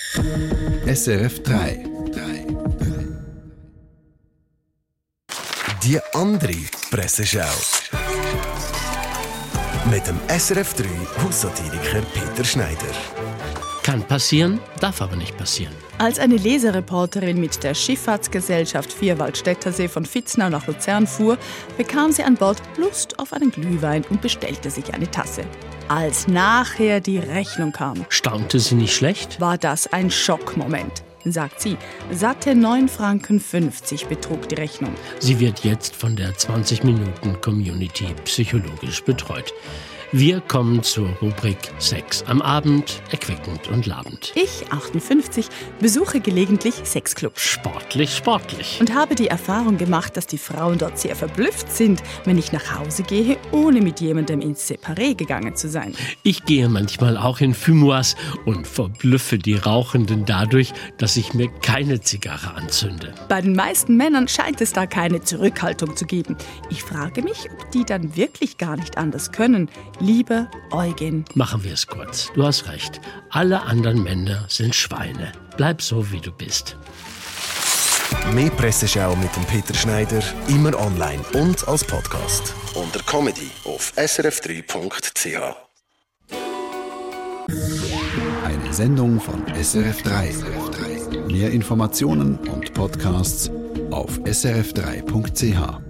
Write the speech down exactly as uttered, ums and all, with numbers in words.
S R F drei. Die andere Presseschau. Mit dem S R F drei Haussatiriker Peter Schneider. Kann passieren, darf aber nicht passieren. Als eine Lesereporterin mit der Schifffahrtsgesellschaft Vierwaldstättersee von Vitznau nach Luzern fuhr, bekam sie an Bord Lust auf einen Glühwein und bestellte sich eine Tasse. Als nachher die Rechnung kam, Staunte sie nicht schlecht? war das ein Schockmoment, sagt sie. Satte neun Franken fünfzig betrug die Rechnung. Sie wird jetzt von der zwanzig Minuten Community psychologisch betreut. Wir kommen zur Rubrik Sex am Abend, erquickend und labend. Ich, achtundfünfzig, besuche gelegentlich Sexclubs. Sportlich, sportlich. Und habe die Erfahrung gemacht, dass die Frauen dort sehr verblüfft sind, wenn ich nach Hause gehe, ohne mit jemandem ins Separé gegangen zu sein. Ich gehe manchmal auch in Fumoirs und verblüffe die Rauchenden dadurch, dass ich mir keine Zigarre anzünde. Bei den meisten Männern scheint es da keine Zurückhaltung zu geben. Ich frage mich, ob die dann wirklich gar nicht anders können. Lieber Eugen. Machen wir es kurz. Du hast recht. Alle anderen Männer sind Schweine. Bleib so, wie du bist. Mehr Presseschau mit dem Peter Schneider, immer online und als Podcast. Unter Comedy auf s r f drei punkt c h. Eine Sendung von S R F drei. Mehr Informationen und Podcasts auf s r f drei punkt c h.